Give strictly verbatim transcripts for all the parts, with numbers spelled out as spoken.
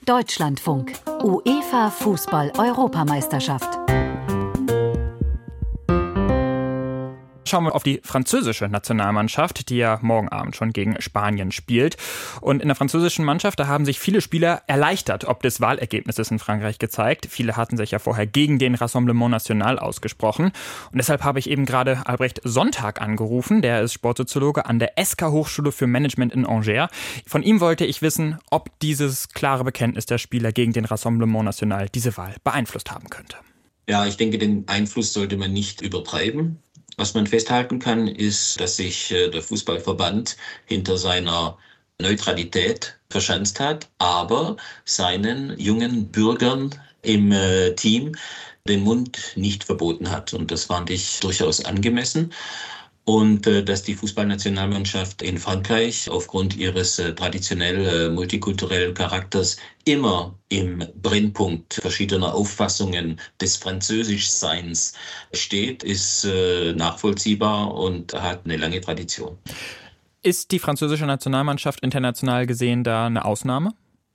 Deutschlandfunk. UEFA Fußball-Europameisterschaft. Schauen wir auf die französische Nationalmannschaft, die ja morgen Abend schon gegen Spanien spielt. Und in der französischen Mannschaft, da haben sich viele Spieler erleichtert ob des Wahlergebnisses in Frankreich gezeigt. Viele hatten sich ja vorher gegen den Rassemblement National ausgesprochen. Und deshalb habe ich eben gerade Albrecht Sonntag angerufen. Der ist Sportsoziologe an der S K-Hochschule für Management in Angers. Von ihm wollte ich wissen, ob dieses klare Bekenntnis der Spieler gegen den Rassemblement National diese Wahl beeinflusst haben könnte. Ja, ich denke, den Einfluss sollte man nicht übertreiben. Was man festhalten kann, ist, dass sich der Fußballverband hinter seiner Neutralität verschanzt hat, aber seinen jungen Bürgern im Team den Mund nicht verboten hat. Und das fand ich durchaus angemessen. Und äh, dass die Fußballnationalmannschaft in Frankreich aufgrund ihres äh, traditionell äh, multikulturellen Charakters immer im Brennpunkt verschiedener Auffassungen des Französischseins steht, ist äh, nachvollziehbar und hat eine lange Tradition. Ist die französische Nationalmannschaft international gesehen da eine Ausnahme?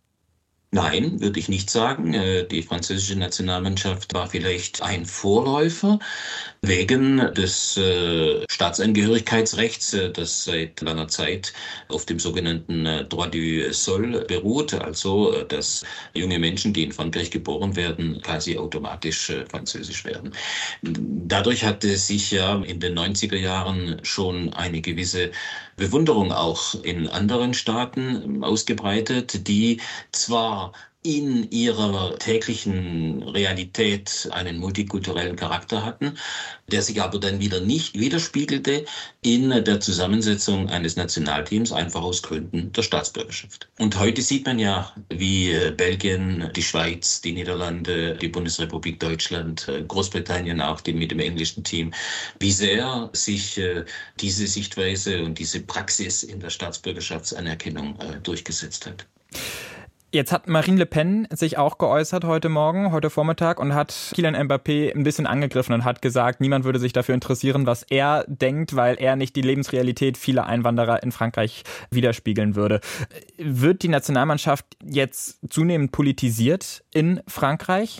Nein, würde ich nicht sagen. Die französische Nationalmannschaft war vielleicht ein Vorläufer wegen des äh, Staatsangehörigkeitsrechts, äh, das seit langer Zeit auf dem sogenannten äh, Droit du Sol beruht, also äh, dass junge Menschen, die in Frankreich geboren werden, quasi automatisch äh, französisch werden. Dadurch hatte sich ja in den neunziger Jahren schon eine gewisse Bewunderung auch in anderen Staaten ausgebreitet, die zwar in ihrer täglichen Realität einen multikulturellen Charakter hatten, der sich aber dann wieder nicht widerspiegelte in der Zusammensetzung eines Nationalteams, einfach aus Gründen der Staatsbürgerschaft. Und heute sieht man ja, wie Belgien, die Schweiz, die Niederlande, die Bundesrepublik Deutschland, Großbritannien auch, die mit dem englischen Team, wie sehr sich diese Sichtweise und diese Praxis in der Staatsbürgerschaftsanerkennung durchgesetzt hat. Jetzt hat Marine Le Pen sich auch geäußert heute Morgen, heute Vormittag und hat Kylian Mbappé ein bisschen angegriffen und hat gesagt, niemand würde sich dafür interessieren, was er denkt, weil er nicht die Lebensrealität vieler Einwanderer in Frankreich widerspiegeln würde. Wird die Nationalmannschaft jetzt zunehmend politisiert in Frankreich?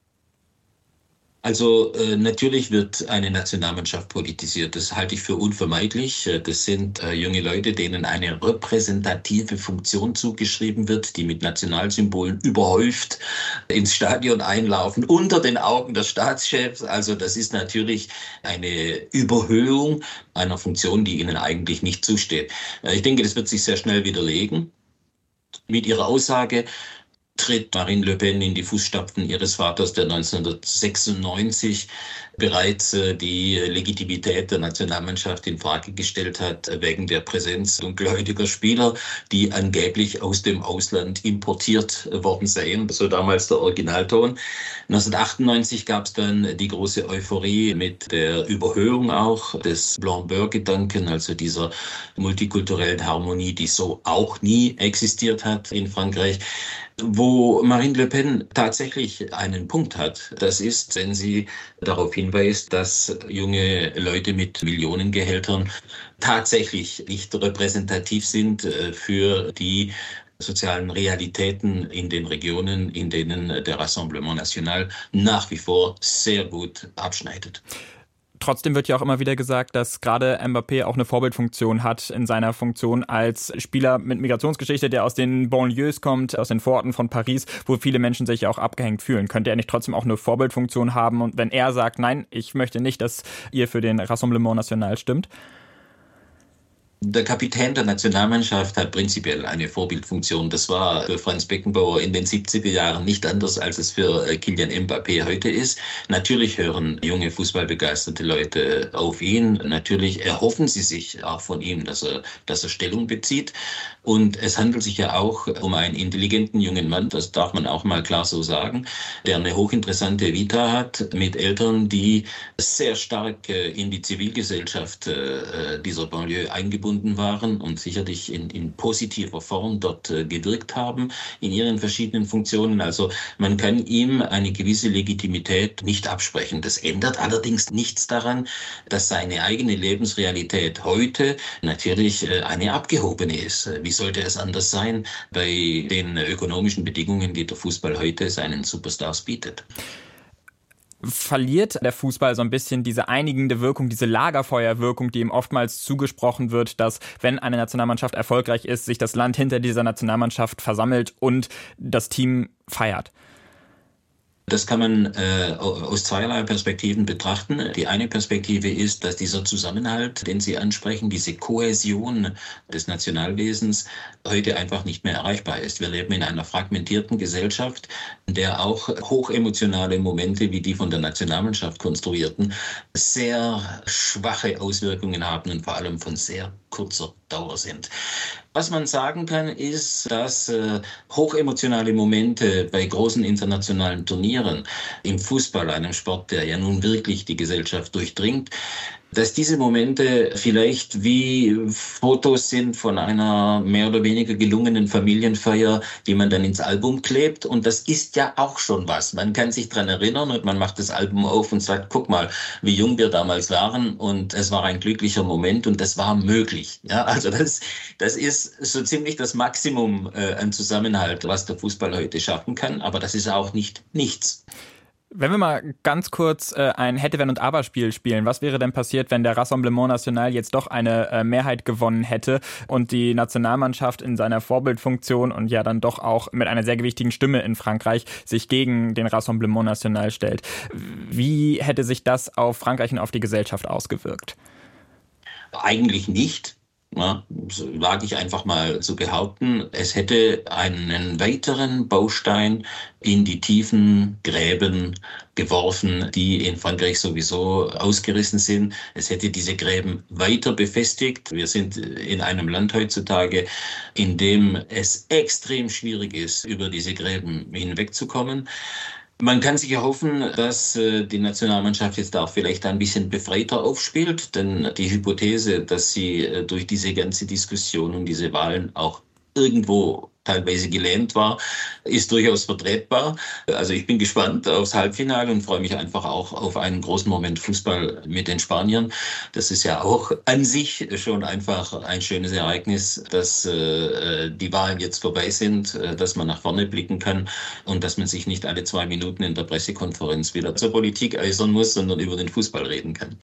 Also äh, natürlich wird eine Nationalmannschaft politisiert. Das halte ich für unvermeidlich. Das sind äh, junge Leute, denen eine repräsentative Funktion zugeschrieben wird, die mit Nationalsymbolen überhäuft ins Stadion einlaufen, unter den Augen des Staatschefs. Also das ist natürlich eine Überhöhung einer Funktion, die ihnen eigentlich nicht zusteht. Äh, ich denke, das wird sich sehr schnell widerlegen. Mit ihrer Aussage tritt Marine Le Pen in die Fußstapfen ihres Vaters, der neunzehnhundertsechsundneunzig bereits die Legitimität der Nationalmannschaft in Frage gestellt hat, wegen der Präsenz dunkelhäutiger Spieler, die angeblich aus dem Ausland importiert worden seien. So damals der Originalton. neunzehnhundertachtundneunzig gab es dann die große Euphorie mit der Überhöhung auch des Blanc-Beurre-Gedanken, also dieser multikulturellen Harmonie, die so auch nie existiert hat in Frankreich. Wo Marine Le Pen tatsächlich einen Punkt hat, das ist, wenn sie darauf hinweist, dass junge Leute mit Millionengehältern tatsächlich nicht repräsentativ sind für die sozialen Realitäten in den Regionen, in denen der Rassemblement National nach wie vor sehr gut abschneidet. Trotzdem wird ja auch immer wieder gesagt, dass gerade Mbappé auch eine Vorbildfunktion hat in seiner Funktion als Spieler mit Migrationsgeschichte, der aus den Banlieues kommt, aus den Vororten von Paris, wo viele Menschen sich ja auch abgehängt fühlen. Könnte er nicht trotzdem auch eine Vorbildfunktion haben? Und wenn er sagt, nein, ich möchte nicht, dass ihr für den Rassemblement National stimmt? Der Kapitän der Nationalmannschaft hat prinzipiell eine Vorbildfunktion. Das war für Franz Beckenbauer in den siebziger Jahren nicht anders, als es für Kylian Mbappé heute ist. Natürlich hören junge fußballbegeisterte Leute auf ihn. Natürlich erhoffen sie sich auch von ihm, dass er, dass er Stellung bezieht. Und es handelt sich ja auch um einen intelligenten jungen Mann, das darf man auch mal klar so sagen, der eine hochinteressante Vita hat mit Eltern, die sehr stark in die Zivilgesellschaft dieser Banlieue eingebunden eingebunden waren und sicherlich in, in positiver Form dort äh, gewirkt haben in ihren verschiedenen Funktionen. Also man kann ihm eine gewisse Legitimität nicht absprechen. Das ändert allerdings nichts daran, dass seine eigene Lebensrealität heute natürlich äh, eine abgehobene ist. Wie sollte es anders sein bei den ökonomischen Bedingungen, die der Fußball heute seinen Superstars bietet? Verliert der Fußball so ein bisschen diese einigende Wirkung, diese Lagerfeuerwirkung, die ihm oftmals zugesprochen wird, dass, wenn eine Nationalmannschaft erfolgreich ist, sich das Land hinter dieser Nationalmannschaft versammelt und das Team feiert? Das kann man äh, aus zweierlei Perspektiven betrachten. Die eine Perspektive ist, dass dieser Zusammenhalt, den Sie ansprechen, diese Kohäsion des Nationalwesens heute einfach nicht mehr erreichbar ist. Wir leben in einer fragmentierten Gesellschaft, in der auch hochemotionale Momente wie die von der Nationalmannschaft konstruierten sehr schwache Auswirkungen haben und vor allem von sehr kurzer Dauer sind. Was man sagen kann, ist, dass äh, hochemotionale Momente bei großen internationalen Turnieren im Fußball, einem Sport, der ja nun wirklich die Gesellschaft durchdringt, dass diese Momente vielleicht wie Fotos sind von einer mehr oder weniger gelungenen Familienfeier, die man dann ins Album klebt. Und das ist ja auch schon was. Man kann sich dran erinnern und man macht das Album auf und sagt, guck mal, wie jung wir damals waren. Und es war ein glücklicher Moment und das war möglich. Ja, also das, das ist so ziemlich das Maximum äh, an Zusammenhalt, was der Fußball heute schaffen kann. Aber das ist auch nicht nichts. Wenn wir mal ganz kurz äh, ein Hätte-Wenn- und Aber-Spiel spielen, was wäre denn passiert, wenn der Rassemblement National jetzt doch eine äh, Mehrheit gewonnen hätte und die Nationalmannschaft in seiner Vorbildfunktion und ja dann doch auch mit einer sehr gewichtigen Stimme in Frankreich sich gegen den Rassemblement National stellt? Wie hätte sich das auf Frankreich und auf die Gesellschaft ausgewirkt? Eigentlich nicht. Ja, so wage ich einfach mal zu behaupten, es hätte einen weiteren Baustein in die tiefen Gräben geworfen, die in Frankreich sowieso ausgerissen sind. Es hätte diese Gräben weiter befestigt. Wir sind in einem Land heutzutage, in dem es extrem schwierig ist, über diese Gräben hinwegzukommen. Man kann sich erhoffen, dass äh, die Nationalmannschaft jetzt auch vielleicht ein bisschen befreiter aufspielt, denn die Hypothese, dass sie äh, durch diese ganze Diskussion und diese Wahlen auch irgendwo teilweise gelähmt war, ist durchaus vertretbar. Also ich bin gespannt aufs Halbfinale und freue mich einfach auch auf einen großen Moment Fußball mit den Spaniern. Das ist ja auch an sich schon einfach ein schönes Ereignis, dass äh, die Wahlen jetzt vorbei sind, äh, dass man nach vorne blicken kann und dass man sich nicht alle zwei Minuten in der Pressekonferenz wieder zur Politik äußern muss, sondern über den Fußball reden kann.